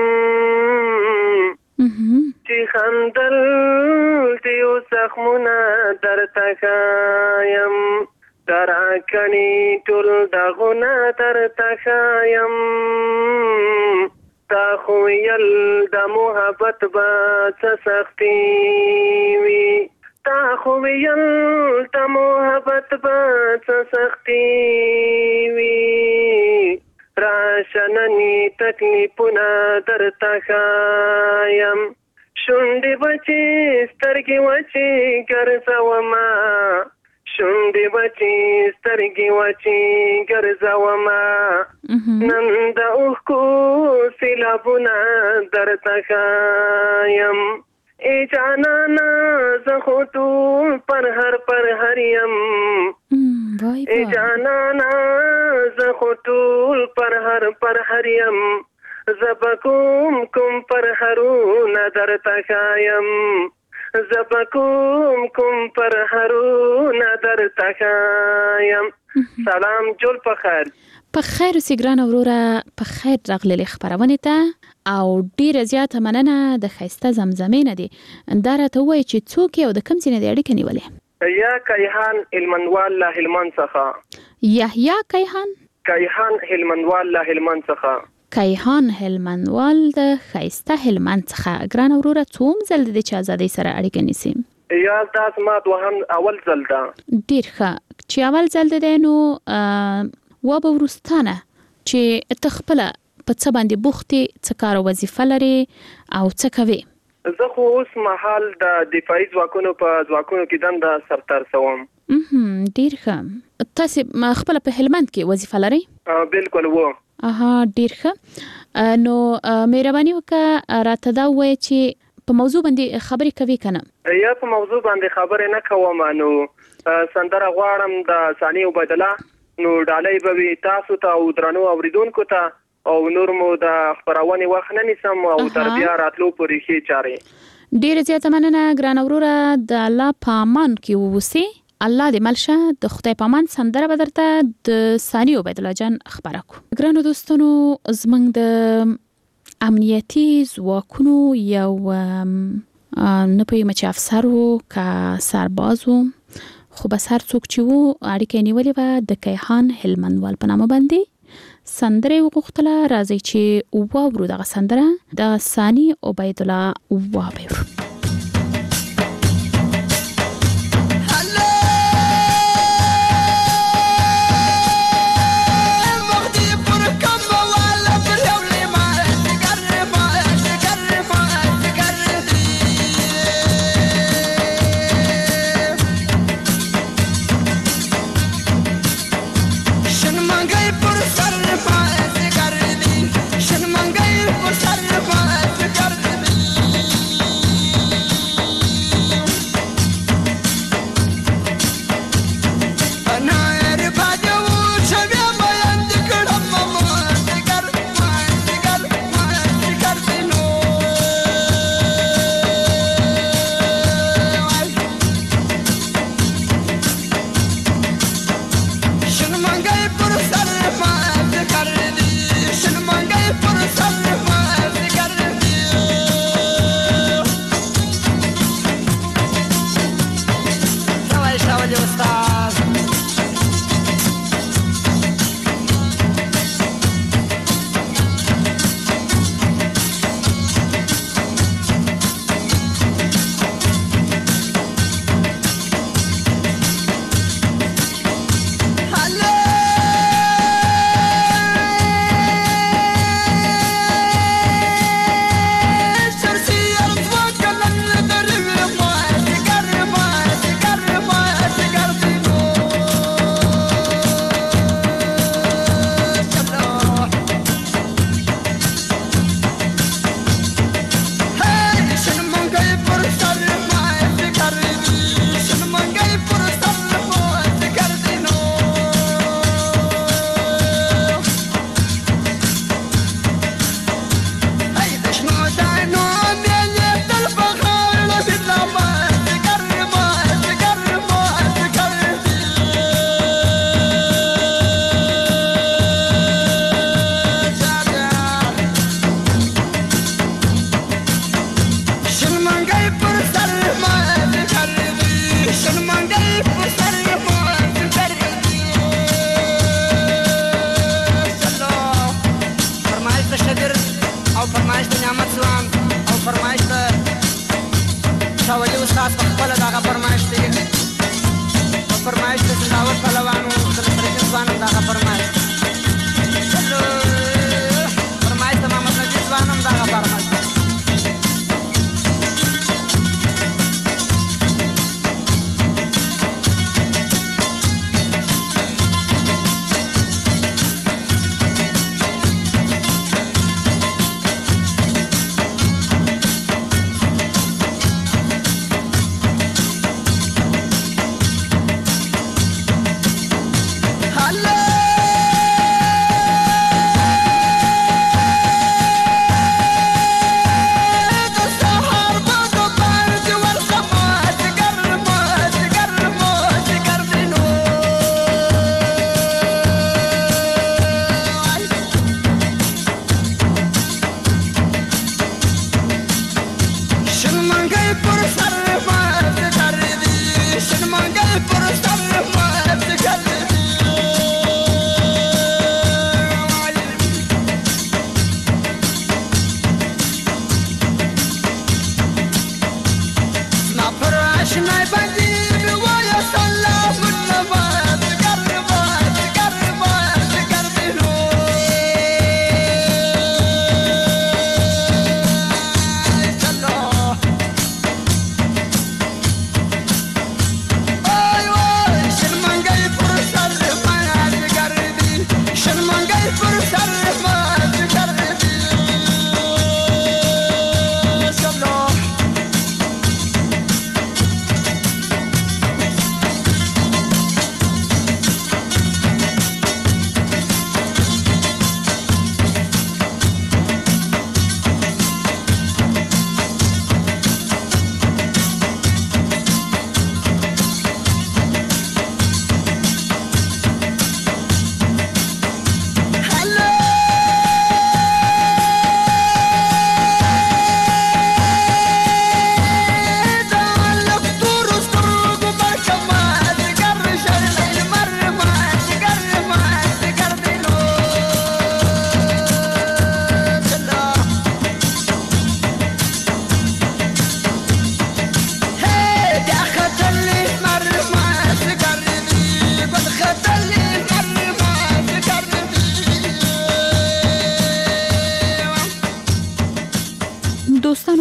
چې خندل دې او زخمونه درته ښایم تراکنی ټول دغونه درته ښایم تا خو ویل د محبت به څه سختي وي تا خو ویل د محبت به څه سختي وي راشه نني تکلیفونه درته ښایم شونډې بچې سترګې وچې ګرځومه شونډې بچې سترګې وچې ګرځومه نن د اوښکو سیلابونه درته ښایم ای جانانه زه خو ټول پر هر پر هر یم ای جانانه زه خو ټول پر هر پر هر یم زه به کوم کوم پر هرونه درته ښایم زه به کوم کوم پر هرونه درته ښایم سلام جوړ په خیر په خیر اوسې ګرانه وروره په خیر راغللې خپرونې ته او ډیره زیاته مننه د خیسته زمزمې نه دي. دا راته وایي چې څوک او د کوم ځای نه دی اړیکه نیولې؟ یا کیهان هلمندوال له هلمند څخه. یحیی کیهان کیهان هلمندوال له هلمند څخه. کیهان هلمندوال د خیسته هلمند څخه. ګران وروره څوم ځل د چې ازادۍ سره اړیکه نیسم؟ یا تاسو ما دوهم اول ځل ده. ډیر ښه. چې اول ځل ده نو و به ورستانه چې تخپل په څه باندې بوختي څه کار وظیفه لري او څه کوي؟ زه خو اوس مهال د دفاعي ځواکونو په ځواکونو کې دنده سرتر سوم. مهم ډیر ښه. تاسو خپل په هلمند کې وظیفه لري؟ بالکل و. اها ډیر ښه. نو مهرباني وکړه راته دا وایي چې په موضوع باندې خبرې کوي کنه؟ یا په موضوع باندې خبرې نه کوم. نو سندره غواړم د ثاني عبید الله نو ډالۍ به وي تاسو ته او درنو اوریدونکو ته او نور مو د خبرونه وخت نه نیسم او تر بیا راتلو پورې ښې چارې. ډیر زیاته مننه ګران وروره. د الله په امان کې ووسی. الله دې ملشه. د خدای په امان سندره به درته د ثاني عبید الله جان خبره کو. ګرانو دوستانو زمنګ د امنیتي ځواکونو یو نه پوهیږم چې افسر و که سرباز و خو بس هر څوک چې و اړیکه نیولې وه د کیهان هلمندوال په نامه باندې سندره وغوښتله. راځئ چې واورو دغه سندره د ثاني عبید الله واورو. Shun mangai por sar pa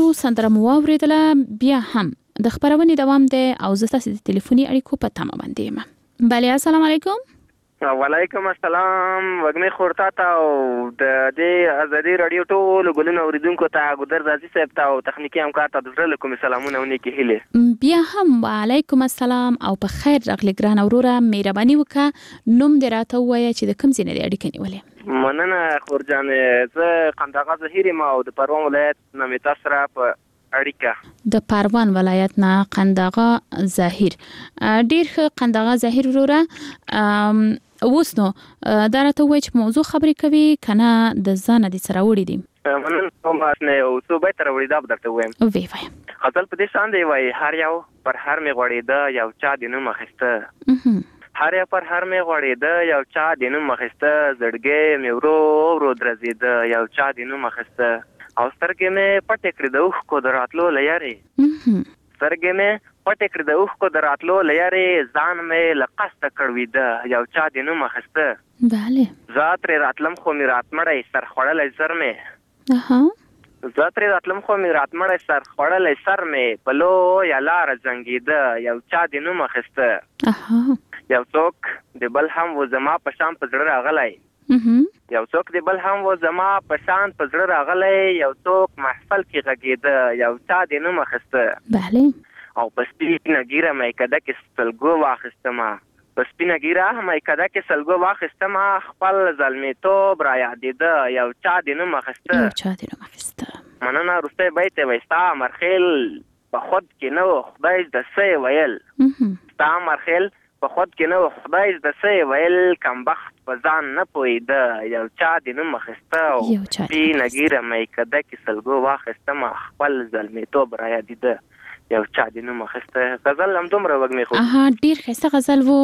سندره مو اوریدله بیا هم د خبرونې دوام دی او زه تاسو د ټلیفوني اړیکو په تمه باندې یم. بله السلام علیکم. وعلیکم السلام. وګمې خورتا ته او د دې ازادي رادیو ټول ګلونو اوریدونکو ته ګودر رازي صاحب ته او تخنیکی همکار ته د زړه کوم سلامونه او نیکی هیله. بیا هم وعلیکم السلام او په خیر راغلی ګران اوروره. مهرباني وکړه نوم دې راته ووایه چې د کوم ځای نه اړیکه نیولې. مننه خورجان. زه قنداغه زهیر ما او د پروان ولایت نه مې تاسو را په اړیکه د پروان ولایت نه قنداغه زهیر. ډیر ښه قنداغه زهیر وروره. اوس نو دا راته وایي چې موضوع خبرې کوي کنه د ځانه دې سره وړي دي؟ مننه کوم نه او څو به تر وړي دا به درته وایم. وی وای خپل په دې شان دی وای هر یو پر هر می غوړېده یو چا دینه مخسته. هر یو پر هر می غوړېده یو چا دینه مخسته. زړګې مې ورو ورو درځېده یو چا دینه مخسته. او سترګې مې پټې کړې د اوښ کو دراتلو ليارې. سترګې مې پټې کړې د اوښ کو دراتلو ليارې. ځان مې لقسته کړويده یو چا دینه مخسته. بله زه ترې راتلم خو مې راتمړی سر خوړلی سر مې. اها زه ترې راتلم خو مې راتمړی سر خوړلی سر مې. په لویه لاره زنګېده یو چا دینه مخسته. اها یو څوک د بل هم و زما په شان په زړه راغلی. یو څوک د بل هم و زما په شان په زړه راغلی. یو څوک محفل کې غږېده یو چا دینه مخسته. بله او په سپینه ګیره مې کده کې سلګو واخیستم. په سپینه ګیره مې کده کې سلګو واخیستم. خپل زلمیتوب را یادېده یو چا دینه مخسته. یو چا دینه مخسته. مننه. وروستی بیت یې وایي ستا مرخیل په خود کې نه و خدای د څه ویل. ستا مرخیل په خود کې نه و خدای د څه ویل. کمبخت په ځان نه پوهېده یو چا دینه مخسته. او سپینه ګیره مې کده کې سلګو واخیستم. خپل زلمیتوب را یادېده یو چا دینه مخسته. غزل هم دومره وګمې خو اها ډیر ښایسته غزل وو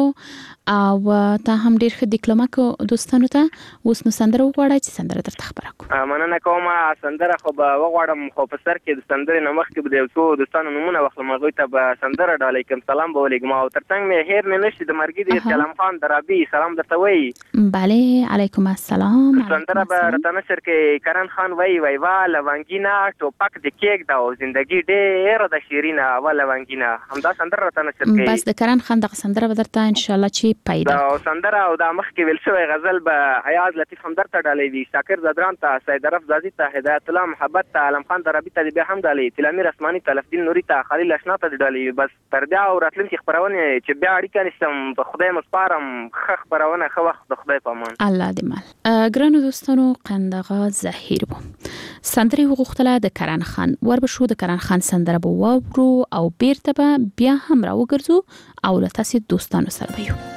او تا هم ډیر ښه دیکلماکو دوستانو ته. اوس نو سندره وغواړئ چې سندره درته خبره کوم. مننه کوم. سندره خو به وغواړم خو په سر کې د سندرې نه مخکې به د یو څو دوستانو نومونه واخلم. هغوی ته به سندره ډالۍ کوم سلام به ولېږم. او تر څنګ مې هیر مې نشي د مرګي د کلام خان درابي سلام درته وایي. بله علیکم السلام. سندره به راته نشر کې کرن خان وایي وایي وا لونګینا ټوپک د کېږده او زندګي ډېره د شیرین ولا ونګینا. همدا سندره راته نشر کوي. بس د کرن خان دغه سندره به درته ان شاء الله چې پیدا. دا سندره او دا مخکې ویل شوی غزل به ایاز لطیف هم درته ډالۍ وي. شاکر زدران ته سید رف زازي ته هدایت الله محبت ته علم خان درابي ته بیا هم ډالۍ. تلامیر اسماني ته لفدین نوري ته خلیل اشنا ته ډالۍ. بس تر بیا او راتلونکي خبرونه چې بیا اړیکه نشم په خدای مسپارم. ښه خبرونه ښه وخت د خدای په امان. الله دې مال. ګرانو دوستانو قنداغه زهیر وو. سندره وغوښتله د کرن خان. ور به شو د کرن خان سندره به واورو او بیرته به بیا هم را وګرځو او له تاسو دوستانو سره به یو.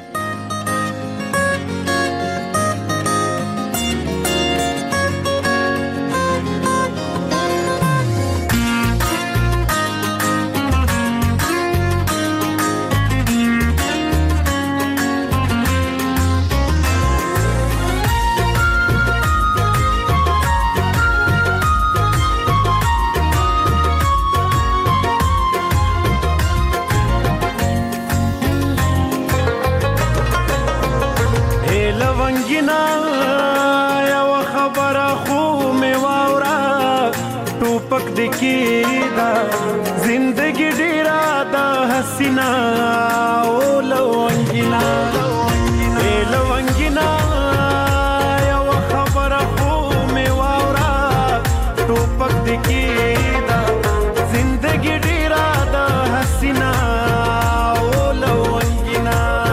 زندگی ډیره د حسینا او لونګینا اے لونګینا یو خبره خو مې واورا ټوپک د کیدا زندگی ډیره د حسینا او لونګینا.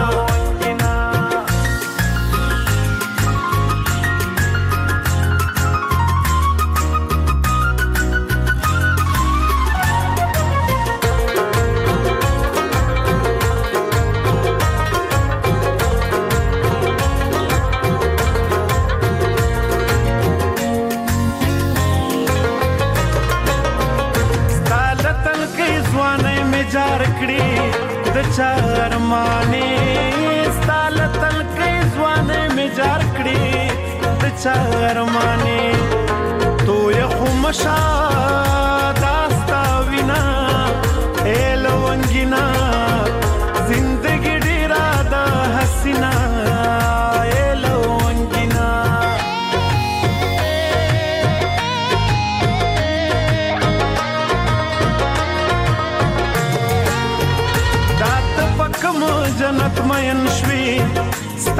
چارمانه ستال تل کې ځوانه می جار کړی د چارمانه تو یې خمشا داستا وینا ال ونګینا زندګی ډیره د حسینا ال ونګینا.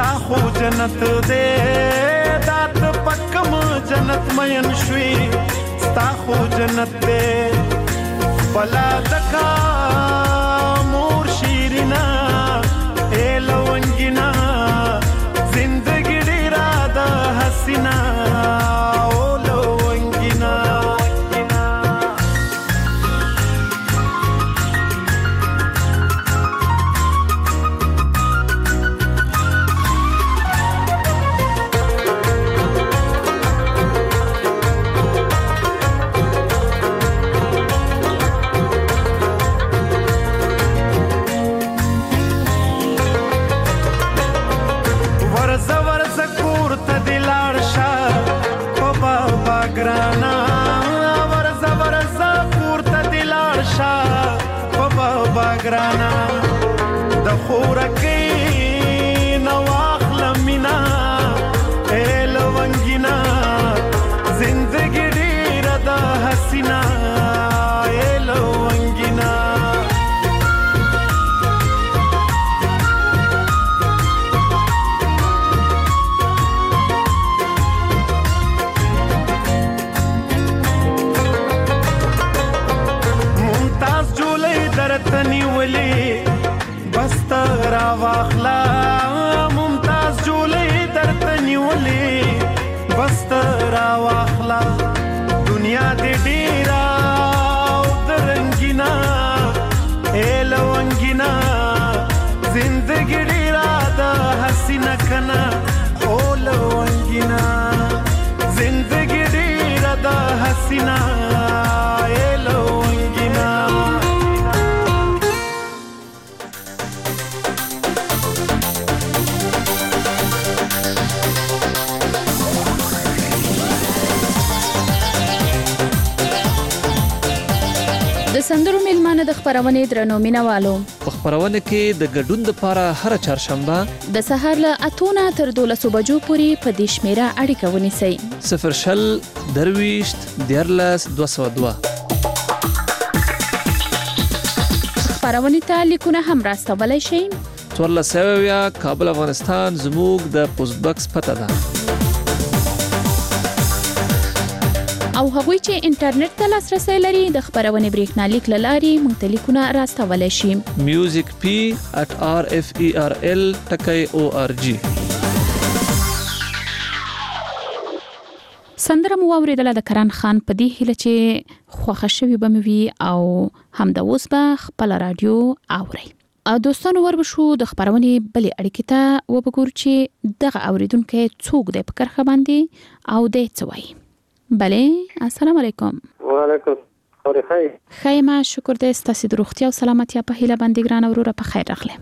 ستا خو جنت دې دات پکم جنت مین شوي ستا خو جنت دې بلا دکا مور شیرینا اے لونگینا زندگی ډیرا د حسینا ګرانا د خورکې نو اخل مینا اے لونگینا زندگی ډیره د حسینا اے لونگینا ممتاز جولې درتنی را واخلا ممتاز جولې درته نیولې بست را واخلا دنیا دې ډیرا د رنگینا اے لونگینا زندگی ډیرا د حسینا کنا او لونگینا زندگی ډیرا د حسینا اے لونگینا د سندرو میلمانه د خبرونې درنو مینوالو په خبرونه کې د ګډون لپاره هر چهارشنبه د سهار له اتونه تر دولسو بجو پورې په دې شمیره اړیکه ونیسئ صفر شل درويشت دیارلس دوه سوه دوه خبرونې ته لیکونه هم راستولی شئ څوارلس سوه اویا کابل افغانستان زموږ د پوسټ باکس پته ده او هغوی چې انټرنیټ ته لاسرسي لري د خبرونې بریښنالیک له لارې موږ ته لیکونه راستولی شي میوزیک پی at r f e r l ټکی او ار جی سندره مو اوریدله د کران خان په دې هیله چې خوښه شوي به مې وي او همدا اوس به خپله راډیو اورئ دوستانو وربشو د خبرونې بلې اړیکې ته وبګورو چې دغه اوریدونکی څوک دی په کرښه باندې او دی څه وایي بله السلام علیکم وعلیکم خوري خی خیمه شکر دې ستاسو د روغتیا او سلامتیا په هیله باندې ګران وروره په خیر راغله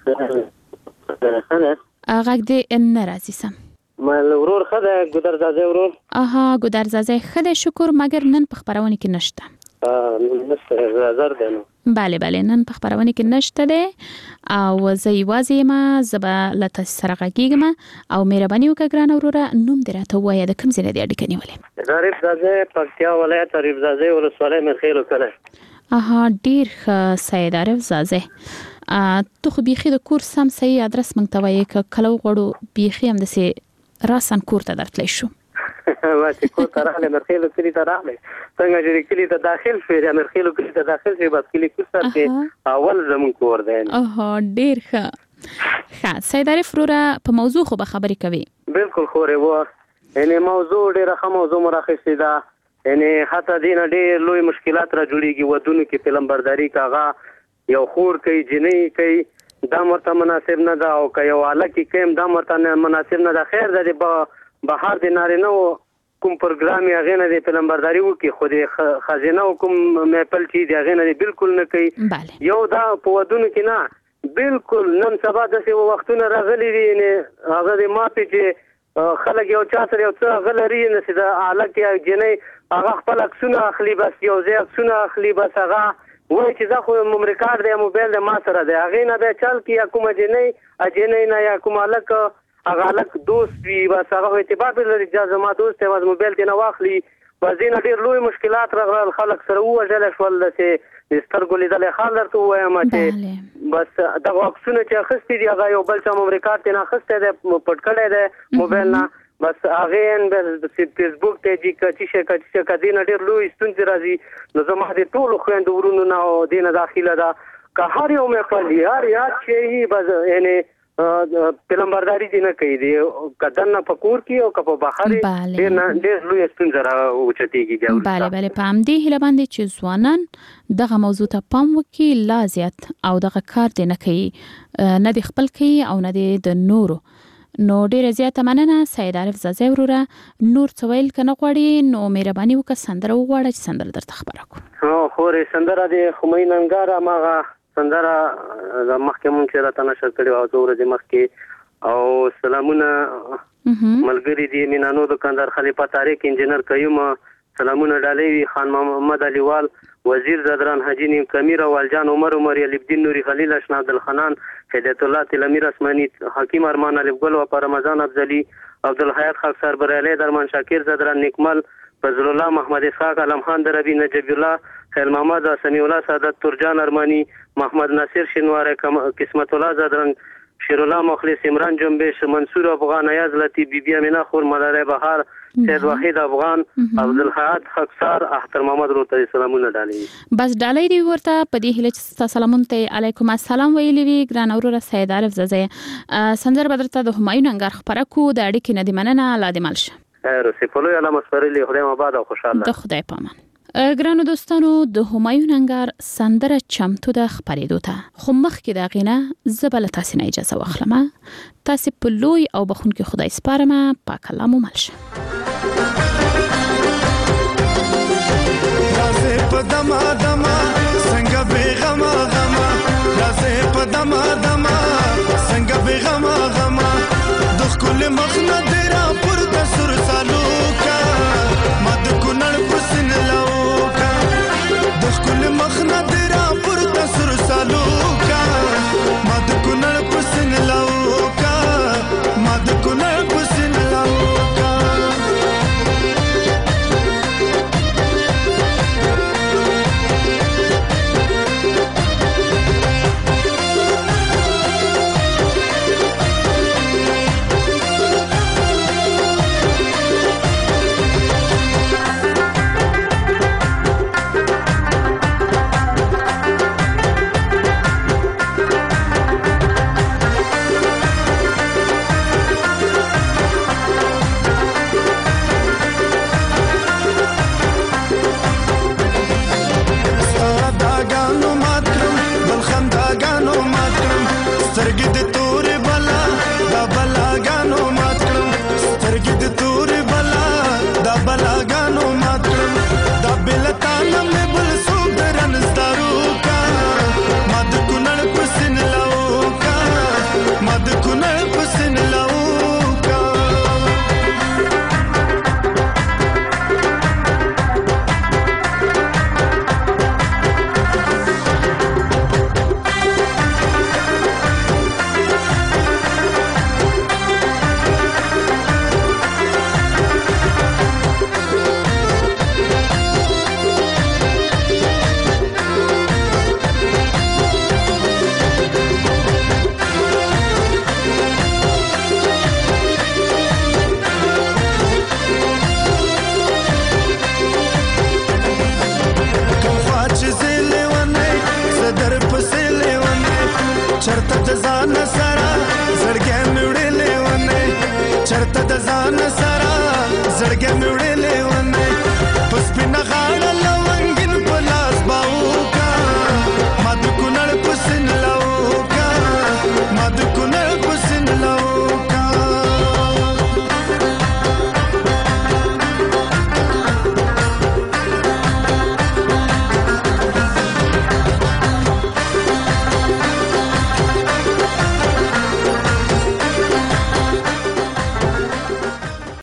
غږ دې نه راځي سم مال ورور خدای ګدرزازه ورور اها ګدرزازه خدای شکر مګر نن په خبرونه کې نشته ا نشته زر ده نو بله بله نن په خبرونه کې نشته ده او زه یوازې ما زبا لته سره غږیږم او مهرباني وکړه ګران وروره نوم دې راته ووایه د کوم ځای نه دې اړیکه نیولې غریب زازه پکتیا ولایت غریب زازه ولسوالۍ مرخیلو کله اها ډیر ښه سید عارف زازه ته خو بیخي د کور سم صحیح ادرس مونږ ته وایې که کله وغواړو بیخي هم داسې راسن کور ته درتلی شو ما چې کور ته راغلی مرخیلو کلي ته راغلی څنګه چې کلي ته داخل شوې د مرخیلو کلي ته داخل شوې بس کلي کوڅه کې اول زموږ کور دی اها ډیر ښه ښه سید عارف وروره په موضوع خو به خبرې کوي بالکل خورې وه یعنې موضوع ډېره ښه موضوع مو راخیستې ده یعنې حتی دې نه ډېر لوی مشکلات را جوړېږي ودونو کې فلمبرداري که هغه یو خور کوي جنۍ کوي دا مرته مناسب نه ده او که یو هلک کوي دا مرته مناسب نه ده خیر ده د بهر د نارینهو کوم پروګرام یې هغې نه د فلمبرداري وکړي خو د ښځینهو کوم محفل چې د هغې نه د بالکل نه کوي یو دا په ودونو کې نه بالکل نن سبا داسې وختونه راغلي دي یعنې هغه د مافې چې خلک یو چا سره یو څه هغه لري نه چې د هلک یا جنۍ هغه خپل عکسونه اخلي بس یو ځای عکسونه اخلي بس هغه وایي چې دا خو ممری کارډ دی موبایل دی ما سره دی هغې نه بیا چل کړي یا کومه جنۍ جنۍ نه یا کوم هلک هغه هلک دوست وي بس هغه اعتبار پرې لري چې زما دوست دی بس موبایل ترې نه واخلي بس دې نه ډېر لوی مشکلات راغلل خلک سره ووژلی شول داسې سترګو لیدلې حال درته وایم چې بس دا واکسونه چې اخستې دي هغه یو بل چې امریکا ته نه اخستې ده پټ کړی ده موبایل نه بس هغه ان فیسبوک ته چې کچې کچې کدي نه ډېر لوی ستونزې راځي نو زما د ټولو خويندو ورونو نه او دینه داخله ده که هر یو مې خپل یار یاد شي بس یعنی پلمبرداري دي نه کوي دي کدن نه پکور کی او کپ بهر ډیر نه ډیر لوی ستونزه را اوچتيږي دی bale bale پام دی هله باندې چې ځوانان دغه موضوع ته پام وکړي لا زیات او دغه کار دی نه کوي نه د خپل کوي او نه د نورو نو ډیر زیات مننه سید عارف زازی وروره نور څویل کنه غوړي نو مهرباني وکړه سندره وغواړه چې سندره درته خبره کوم او خورې سندره د خمین انګار ماغه سندره د محکمون چې راته نشر کړي او زور د مخکې او سلامونه ملګری دی مینانو دکاندار خلیفہ طارق انجنیر قیوم سلامونه ډالوي خان محمد علیوال وزیر زدران حاجی نیم کمیر والجان عمر عمر علی الدین نوری خلیل اشنا عبدالخنان هدایت الله تلمیر اسمانی حکیم ارمان علی ګل او رمضان افضلی عبدالحیات خاکسار برعلی درمان شاکر زدران نیکمل فضل الله محمد اسحاق علم خان دربی نجیب الله خیر محمد سمیع الله سعادت ترجان ارمانی محمد ناصر شنوار قسمت الله زدران شیر الله مخلص عمران جنبش منصور افغان ایاز لطیف بی بی امینه خور ملاره بهار سید وحید افغان عبدالحیات خاکسار احتر محمد روته سلامونه ډالي بس ډالۍ دی ورته په دې هله چې سلامون ته علیکم السلام ویلي وی ګران اورور سید عارف زازی سندر بدرته د همایون انګار خبره کو د اړیکې نه دی مننه الله دې ملشه خیر سپلو یا مسفرلی خدای مباد او خوشاله د خدای پامان ګرانو دوستانو د همایون انګار سندره چمتو د خبرېدو ته خو مخکې د غینه زبل تاسو نه اجازه واخلم تاسو په لوی او بخونکي خدای سپارم پاک الله مو ملشه رازه په دما دما څنګه بیغما غما رازه په دما دما څنګه بیغما غما د خپل مخنه درا پر د سر سالو کا مد کونړ پسن لاو د خپل مخنه درا پر د سر سالو کا مد کونړ پسن لاو کا مد کونړ پسن لاو کا چرته د ځان سره زړګې مړې لونه پس په نغاړه لو